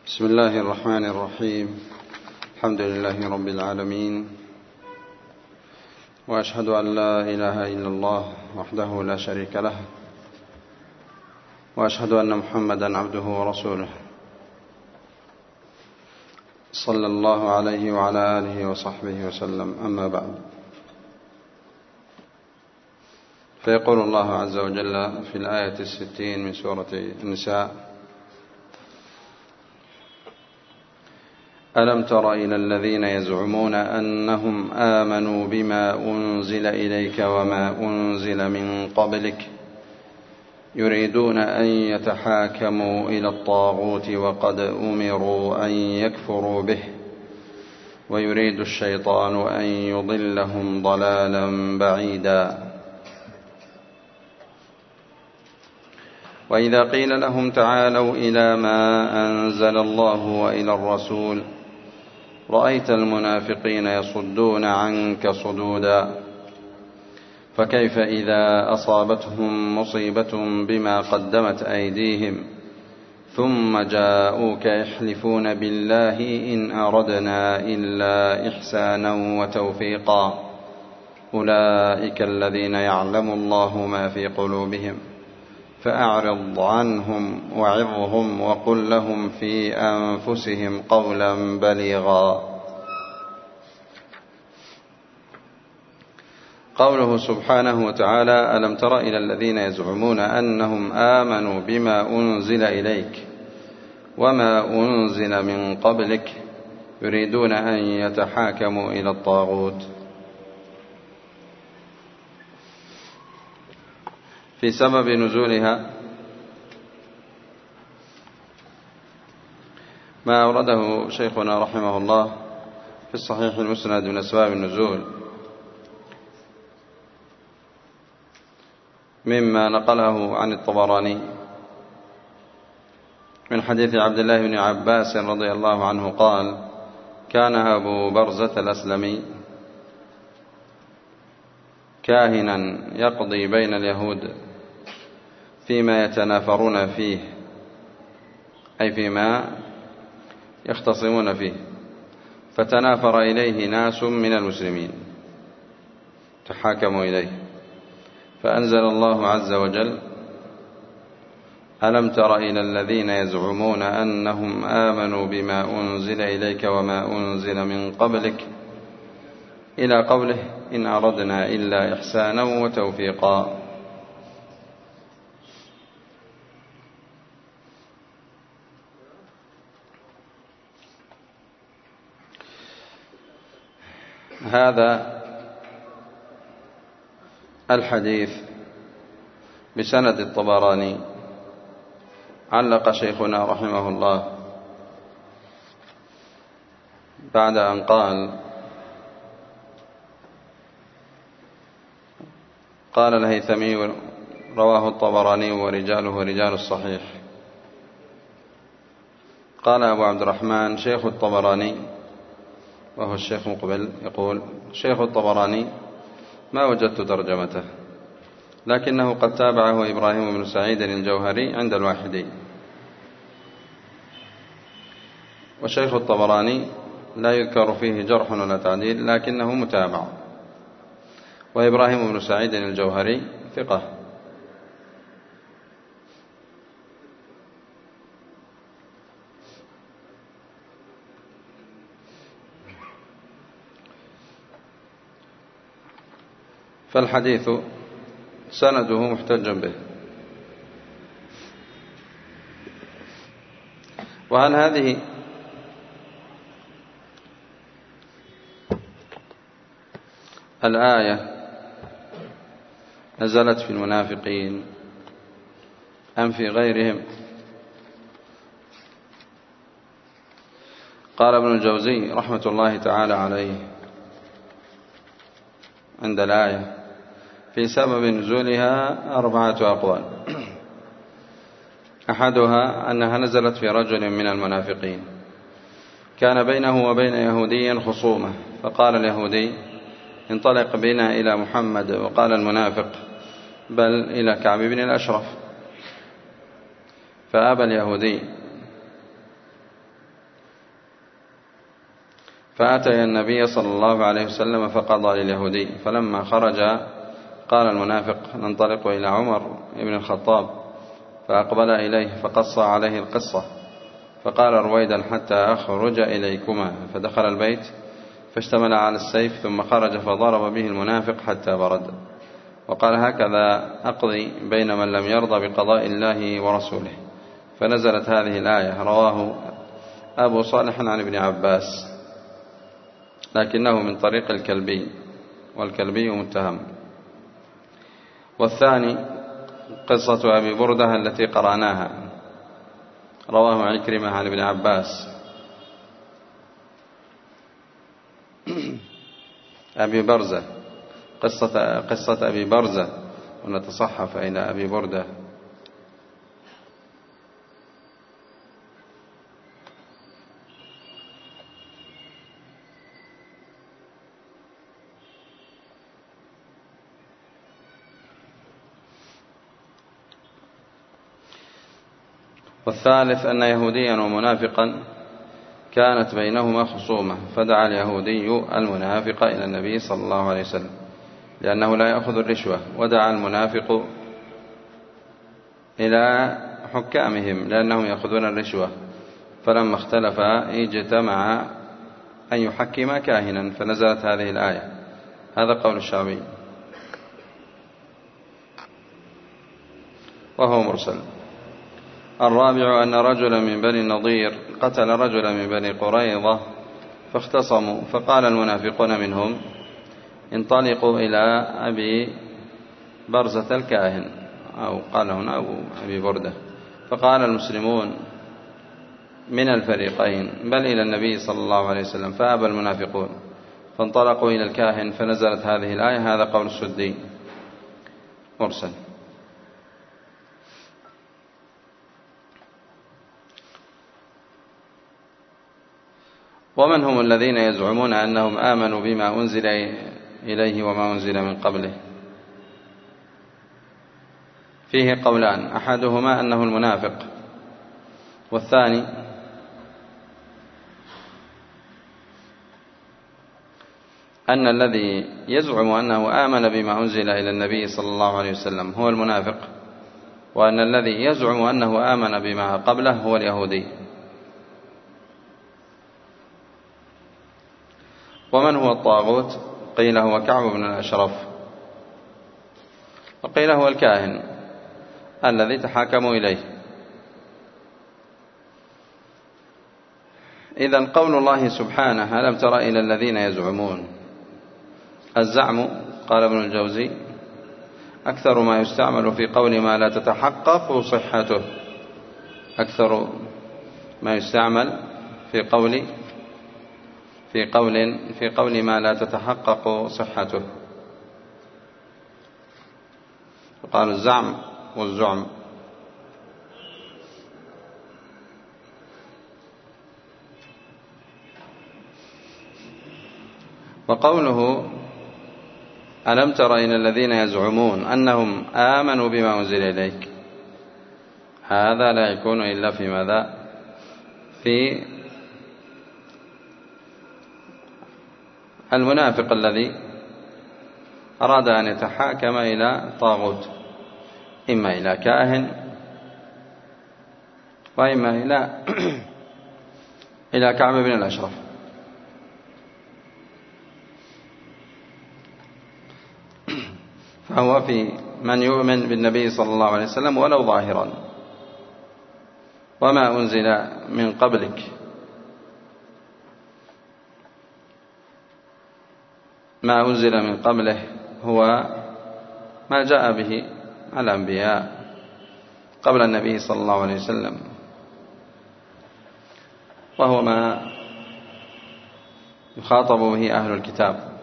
بسم الله الرحمن الرحيم. الحمد لله رب العالمين، وأشهد أن لا إله إلا الله وحده لا شريك له، وأشهد أن محمدا عبده ورسوله، صلى الله عليه وعلى آله وصحبه وسلم. أما بعد، فيقول الله عز وجل في الآية 60 من سورة النساء: ألم تر إلى الذين يزعمون أنهم آمنوا بما أنزل إليك وما أنزل من قبلك يريدون أن يتحاكموا إلى الطاغوت وقد أمروا أن يكفروا به ويريد الشيطان أن يضلهم ضلالا بعيدا. وإذا قيل لهم تعالوا إلى ما أنزل الله وإلى الرسول رأيت المنافقين يصدون عنك صدودا. فكيف إذا أصابتهم مصيبة بما قدمت أيديهم ثم جاءوك يحلفون بالله إن أردنا إلا إحسانا وتوفيقا أولئك الذين يعلم الله ما في قلوبهم فأعرض عنهم وعظهم وقل لهم في أنفسهم قولا بليغا. قوله سبحانه وتعالى: ألم تر إلى الذين يزعمون أنهم آمنوا بما أنزل إليك وما أنزل من قبلك يريدون أن يتحاكموا إلى الطاغوت. في سبب نزولها ما أورده شيخنا رحمه الله في الصحيح المسند من أسباب النزول، مما نقله عن الطبراني من حديث عبد الله بن عباس رضي الله عنه قال: كان أبو برزة الأسلمي كاهنا يقضي بين اليهود فيما يتنافرون فيه، أي فيما يختصمون فيه، فتنافر إليه ناس من المسلمين تحاكموا إليه، فأنزل الله عز وجل: ألم تر إلى الذين يزعمون أنهم آمنوا بما أنزل إليك وما أنزل من قبلك إلى قوله: إن أردنا إلا إحسانا وتوفيقا. هذا الحديث بسند الطبراني علق شيخنا رحمه الله بعد أن قال الهيثمي: رواه الطبراني ورجاله رجال الصحيح. قال أبو عبد الرحمن شيخ الطبراني وهو الشيخ مقبل يقول: شيخ الطبراني ما وجدت ترجمته، لكنه قد تابعه إبراهيم بن سعيد الجوهري عند الواحدي. وشيخ الطبراني لا يذكر فيه جرح ولا تعديل، لكنه متابع، وإبراهيم بن سعيد الجوهري ثقة. فالحديث سنده محتج به. وهل هذه الآية نزلت في المنافقين أم في غيرهم؟ قال ابن الجوزي رحمة الله تعالى عليه عند الآية: في سبب نزولها 4 أقوال. أحدها أنها نزلت في رجل من المنافقين كان بينه وبين يهودي خصومة، فقال اليهودي: انطلق بنا إلى محمد، وقال المنافق: بل إلى كعب بن الأشرف. فأبى اليهودي فأتي النبي صلى الله عليه وسلم فقضى لليهودي، فلما خرج قال المنافق: ننطلق إلى عمر بن الخطاب، فأقبل إليه فقص عليه القصة، فقال: رويدا حتى أخرج إليكما. فدخل البيت فاشتمل على السيف، ثم خرج فضرب به المنافق حتى برد، وقال: هكذا أقضي بين من لم يرضى بقضاء الله ورسوله. فنزلت هذه الآية. رواه أبو صالح عن ابن عباس، لكنه من طريق الكلبي، والكلبي متهم. والثاني قصة أبي بردة التي قرأناها، رواه عكرمة عن ابن عباس. أبي برزة، قصة أبي برزة، ونتصحف إلى أبي بردة. والثالث أن يهوديا ومنافقا كانت بينهما خصومة، فدعا اليهودي المنافق إلى النبي صلى الله عليه وسلم لأنه لا يأخذ الرشوة، ودعا المنافق إلى حكامهم لأنهم يأخذون الرشوة. فلما اختلفا اجتمع أن يحكم كاهنا، فنزلت هذه الآية. هذا قول الشعبي وهو مرسل. الرابع أن رجلا من بني النضير قتل رجلا من بني قريظة فاختصموا، فقال المنافقون منهم: انطلقوا إلى أبي برزة الكاهن، أو قال هنا أبي بردة. فقال المسلمون من الفريقين: بل إلى النبي صلى الله عليه وسلم. فأبى المنافقون، فانطلقوا إلى الكاهن، فنزلت هذه الآية. هذا قول السدي مرسل. ومن هم الذين يزعمون أنهم آمنوا بما أنزل إليه وما أنزل من قبله؟ فيه قولان: أحدهما أنه المنافق، والثاني أن الذي يزعم أنه آمن بما أنزل إلى النبي صلى الله عليه وسلم هو المنافق، وأن الذي يزعم أنه آمن بما قبله هو اليهودي. ومن هو الطاغوت؟ قيل هو كعب بن الأشرف، وقيل هو الكاهن الذي تحاكموا إليه. إذن قول الله سبحانه: ألم تر إلى الذين يزعمون. الزعم قال ابن الجوزي أكثر ما يستعمل في قول ما لا تتحقق صحته، أكثر ما يستعمل في قول ما لا تتحقق صحته. وقال الزعم والزعم. وقوله ألم تر إلى الذين يزعمون أنهم آمنوا بما أنزل إليك، هذا لا يكون إلا في ماذا؟ في المنافق الذي أراد أن يتحاكم إلى طاغوت، إما إلى كاهن وإما إلى كعب بن الأشرف. فهو في من يؤمن بالنبي صلى الله عليه وسلم ولو ظاهرا. وما أنزل من قبلك، ما أنزل من قبله هو ما جاء به الأنبياء قبل النبي صلى الله عليه وسلم، وهو ما يخاطب به أهل الكتاب.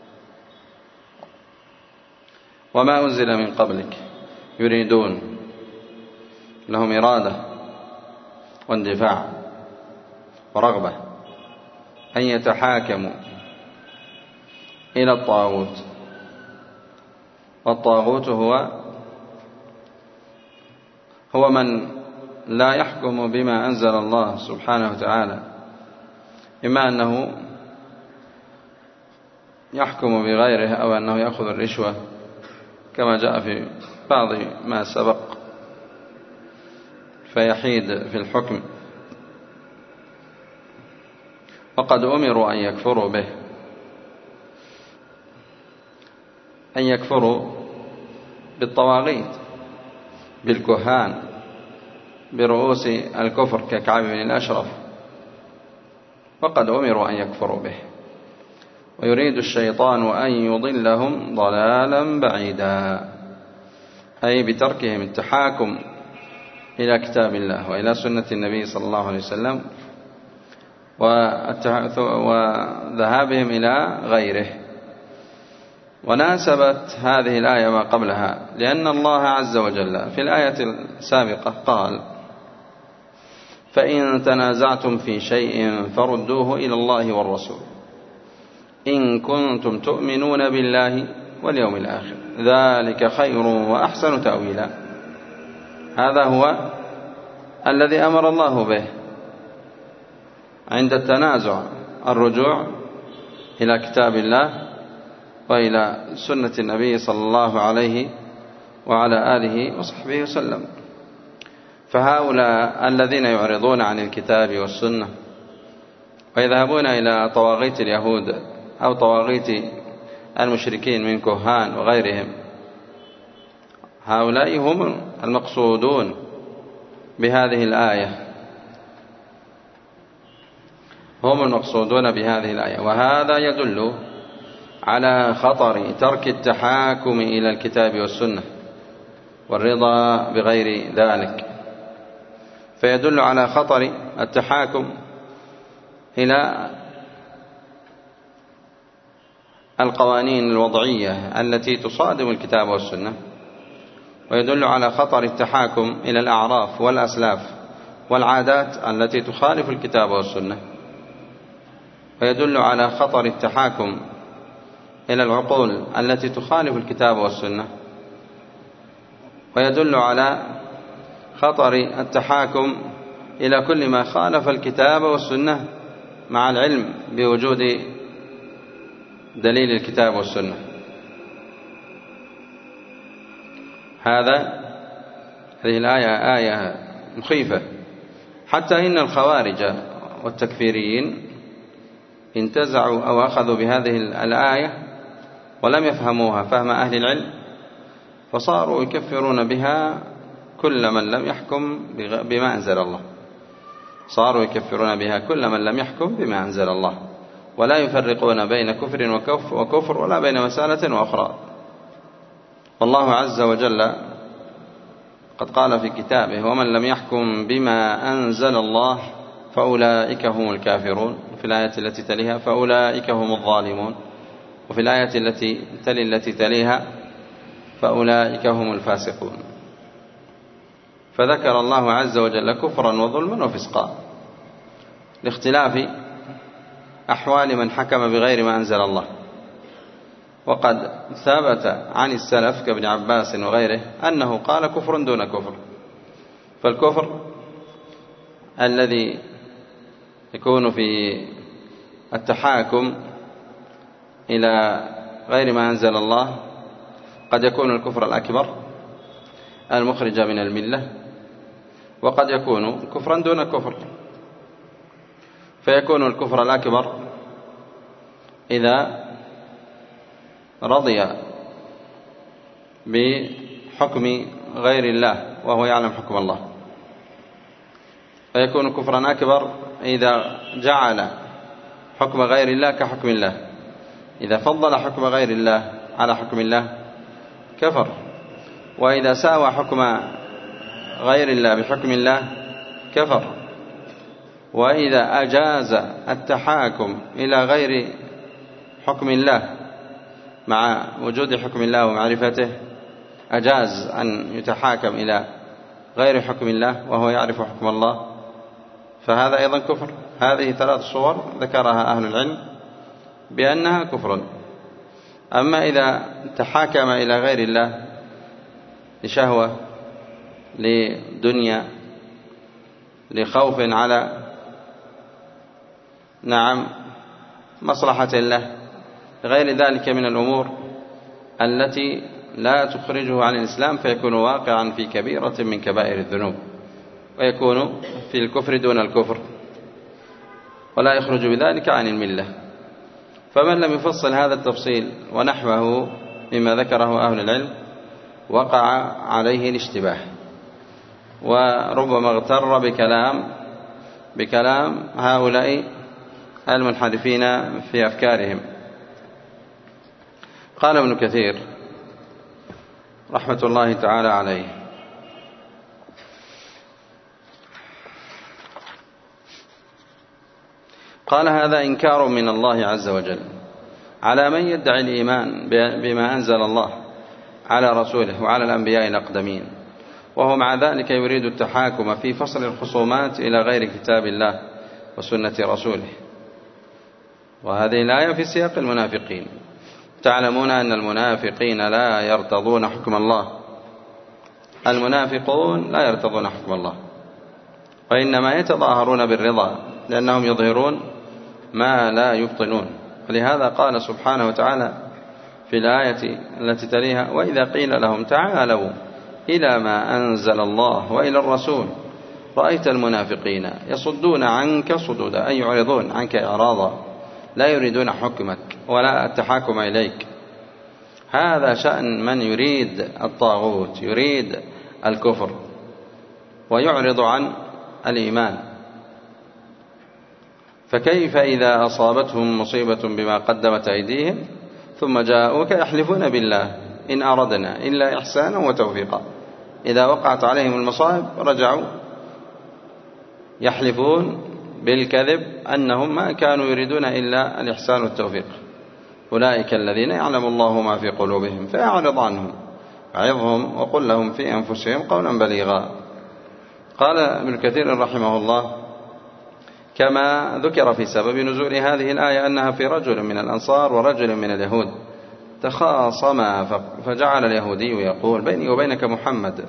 وما أنزل من قبلك يريدون، لهم إرادة واندفاع ورغبة أن يتحاكموا إلى الطاغوت. والطاغوت هو من لا يحكم بما أنزل الله سبحانه وتعالى، إما أنه يحكم بغيره أو أنه يأخذ الرشوة كما جاء في بعض ما سبق فيحيد في الحكم، وقد أمروا أن يكفروا به، أن يكفروا بالطواغيت، بالكهان، برؤوس الكفر ككعب بن الأشرف، وقد أمروا أن يكفروا به. ويريد الشيطان أن يضلهم ضلالا بعيدا، أي بتركهم التحاكم إلى كتاب الله وإلى سنة النبي صلى الله عليه وسلم وذهابهم إلى غيره. وناسبت هذه الآية ما قبلها، لأن الله عز وجل في الآية السابقة قال: فإن تنازعتم في شيء فردوه إلى الله والرسول إن كنتم تؤمنون بالله واليوم الآخر ذلك خير وأحسن تأويلا. هذا هو الذي أمر الله به عند التنازع، الرجوع إلى كتاب الله وإلى سنة النبي صلى الله عليه وعلى آله وصحبه وسلم. فهؤلاء الذين يعرضون عن الكتاب والسنة ويذهبون إلى طواغيت اليهود أو طواغيت المشركين من كهان وغيرهم، هؤلاء هم المقصودون بهذه الآية، هم المقصودون بهذه الآية. وهذا يدل على خطر ترك التحاكم إلى الكتاب والسنة والرضا بغير ذلك، فيدل على خطر التحاكم إلى القوانين الوضعية التي تصادم الكتاب والسنة، ويدل على خطر التحاكم إلى الأعراف والأسلاف والعادات التي تخالف الكتاب والسنة، ويدل على خطر التحاكم إلى العقول التي تخالف الكتاب والسنة، ويدل على خطر التحاكم إلى كل ما خالف الكتاب والسنة مع العلم بوجود دليل الكتاب والسنة. هذه الآية آية مخيفة، حتى إن الخوارج والتكفيريين انتزعوا أو أخذوا بهذه الآية ولم يفهموها فهم أهل العلم، فصاروا يكفرون بها كل من لم يحكم بما أنزل الله، صاروا يكفرون بها كل من لم يحكم بما أنزل الله، ولا يفرقون بين كفر وكفر ولا بين مسألة وأخرى. والله عز وجل قد قال في كتابه: ومن لم يحكم بما أنزل الله فأولئك هم الكافرون، وفي الآية التي تليها فأولئك هم الظالمون، وفي الآية التي تليها فأولئك هم الفاسقون. فذكر الله عز وجل كفرا وظلما وفسقا لاختلاف أحوال من حكم بغير ما أنزل الله. وقد ثبت عن السلف كابن عباس وغيره أنه قال كفر دون كفر. فالكفر الذي يكون في التحاكم إلى غير ما أنزل الله قد يكون الكفر الأكبر المخرج من الملة، وقد يكون كفرا دون كفر. فيكون الكفر الأكبر إذا رضي بحكم غير الله وهو يعلم حكم الله، فيكون كفرا أكبر إذا جعل حكم غير الله كحكم الله، إذا فضل حكم غير الله على حكم الله كفر، وإذا ساوى حكم غير الله بحكم الله كفر، وإذا أجاز التحاكم إلى غير حكم الله مع وجود حكم الله ومعرفته، أجاز أن يتحاكم إلى غير حكم الله وهو يعرف حكم الله، فهذا أيضا كفر. هذه 3 صور ذكرها أهل العلم بأنها كفر. أما إذا تحاكم إلى غير الله لشهوة، لدنيا، لخوف على مصلحة له، غير ذلك من الأمور التي لا تخرجه عن الإسلام، فيكون واقعا في كبيرة من كبائر الذنوب، ويكون في الكفر دون الكفر، ولا يخرج بذلك عن الملة. فمن لم يفصل هذا التفصيل ونحوه مما ذكره أهل العلم وقع عليه الاشتباه، وربما اغتر بكلام هؤلاء المنحرفين في أفكارهم. قال ابن كثير رحمة الله تعالى عليه: قال هذا إنكار من الله عز وجل على من يدعي الإيمان بما أنزل الله على رسوله وعلى الأنبياء الأقدمين، وهو مع ذلك يريد التحاكم في فصل الخصومات إلى غير كتاب الله وسنة رسوله. وهذه الآية في سياق المنافقين. تعلمون أن المنافقين لا يرتضون حكم الله، المنافقون لا يرتضون حكم الله، وإنما يتظاهرون بالرضا لأنهم يظهرون ما لا يبطنون. ولهذا قال سبحانه وتعالى في الآية التي تليها: وإذا قيل لهم تعالوا إلى ما أنزل الله وإلى الرسول رأيت المنافقين يصدون عنك صدودا، أي يعرضون عنك إعراضا، لا يريدون حكمك ولا التحاكم إليك. هذا شأن من يريد الطاغوت، يريد الكفر ويعرض عن الإيمان. فكيف إذا أصابتهم مصيبة بما قدمت أيديهم ثم جاءوك يحلفون بالله إن أردنا إلا إحسانا وتوفيقا؟ إذا وقعت عليهم المصائب رجعوا يحلفون بالكذب أنهم ما كانوا يريدون إلا الإحسان والتوفيق. أولئك الذين يعلم الله ما في قلوبهم فأعرض عنهم عظهم وقل لهم في أنفسهم قولا بليغا. قال ابن كثير رحمه الله: كما ذكر في سبب نزول هذه الآية أنها في رجل من الأنصار ورجل من اليهود تخاصما، فجعل اليهودي يقول بيني وبينك محمد،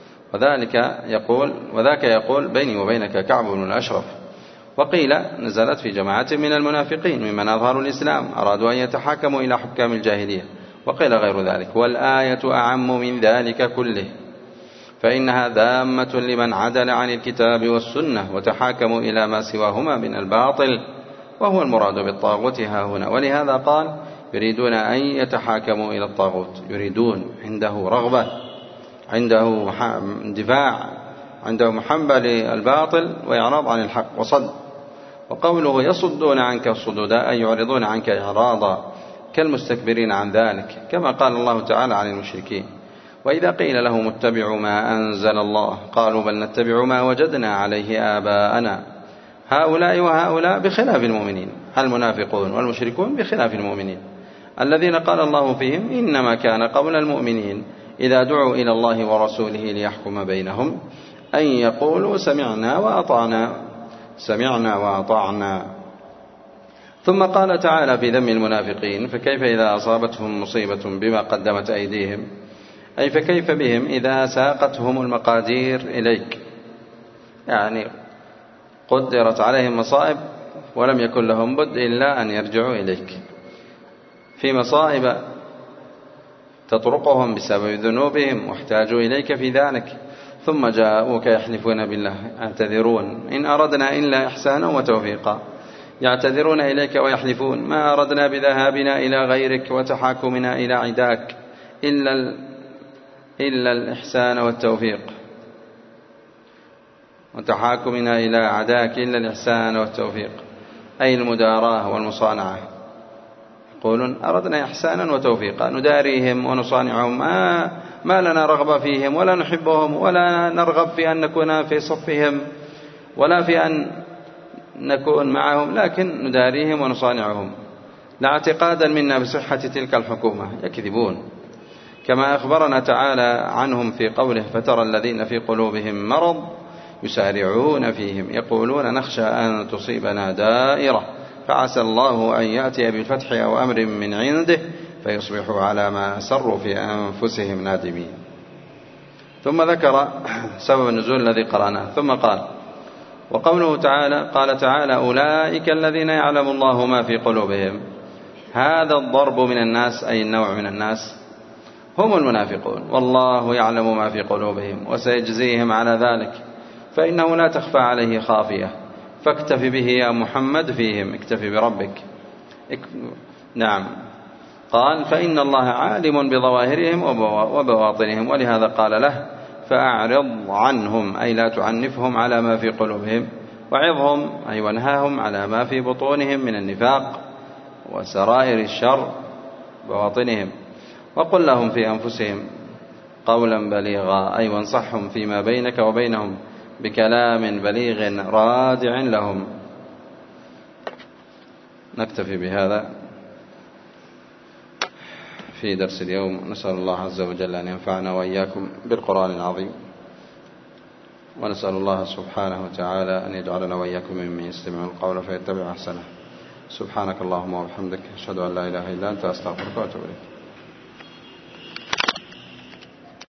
وذاك يقول بيني وبينك كعب بن الأشرف. وقيل نزلت في جماعة من المنافقين ممن أظهروا الإسلام أرادوا أن يتحاكموا إلى حكام الجاهلية، وقيل غير ذلك. والآية أعم من ذلك كله، فإنها دامة لمن عدل عن الكتاب والسنة وتحاكموا إلى ما سواهما من الباطل، وهو المراد بالطاغوت ها هنا. ولهذا قال: يريدون أن يتحاكموا إلى الطاغوت، يريدون، عنده رغبة، عنده دفاع، عنده محبة للباطل وإعراض عن الحق وصد. وقوله يصدون عنك صدودا أي يعرضون عنك إعراضا كالمستكبرين عن ذلك، كما قال الله تعالى عن المشركين: وإذا قيل لهم اتبعوا ما أنزل الله قالوا بل نتبع ما وجدنا عليه آباءنا. هؤلاء وهؤلاء بخلاف المؤمنين، المنافقون والمشركون بخلاف المؤمنين الذين قال الله فيهم: إنما كان قول المؤمنين إذا دعوا إلى الله ورسوله ليحكم بينهم أن يقولوا سمعنا وأطعنا، سمعنا وأطعنا. ثم قال تعالى في ذم المنافقين: فكيف إذا أصابتهم مصيبة بما قدمت أيديهم، أي فكيف بهم إذا ساقتهم المقادير إليك، يعني قدرت عليهم مصائب ولم يكن لهم بد إلا أن يرجعوا إليك، في مصائب تطرقهم بسبب ذنوبهم واحتاجوا إليك في ذلك، ثم جاءوك يحلفون بالله يعتذرون إن أردنا إلا إحسانا وتوفيقا. يعتذرون إليك ويحلفون: ما أردنا بذهابنا إلى غيرك وتحاكمنا إلى عداك إلا الإحسان والتوفيق، وتحاكمنا إلى عداك إلا الإحسان والتوفيق، أي المداراة والمصانعة. يقولون أردنا إحسانا وتوفيقا، نداريهم ونصانعهم، ما لنا رغبة فيهم ولا نحبهم ولا نرغب في أن نكون في صفهم ولا في أن نكون معهم، لكن نداريهم ونصانعهم لا اعتقادا منا بصحة تلك الحكومة. يكذبون، كما أخبرنا تعالى عنهم في قوله: فترى الذين في قلوبهم مرض يسارعون فيهم يقولون نخشى أن تصيبنا دائرة فعسى الله أن يأتي بالفتح أو أمر من عنده فيصبحوا على ما أسروا في أنفسهم نادمين. ثم ذكر سبب النزول الذي قرأناه، ثم قال: وقوله تعالى: قال تعالى: أولئك الذين يعلم الله ما في قلوبهم. هذا الضرب من الناس أي النوع من الناس هم المنافقون، والله يعلم ما في قلوبهم وسيجزيهم على ذلك، فإنه لا تخفى عليه خافية، فاكتف به يا محمد فيهم، اكتفي بربك. نعم، قال فإن الله عالم بظواهرهم وبواطنهم، ولهذا قال له فأعرض عنهم أي لا تعنفهم على ما في قلوبهم، وعظهم أي وانهاهم على ما في بطونهم من النفاق وسرائر الشر بواطنهم، وقل لهم في أنفسهم قولا بليغا أي وانصحهم فيما بينك وبينهم بكلام بليغ رادع لهم. نكتفي بهذا في درس اليوم، نسأل الله عز وجل أن ينفعنا وإياكم بالقرآن العظيم، ونسأل الله سبحانه وتعالى أن يجعلنا وإياكم ممن يستمعون القول فيتبع أحسنه. سبحانك اللهم وبحمدك، أشهد أن لا إله إلا أنت، أستغفرك وأتوب إليك.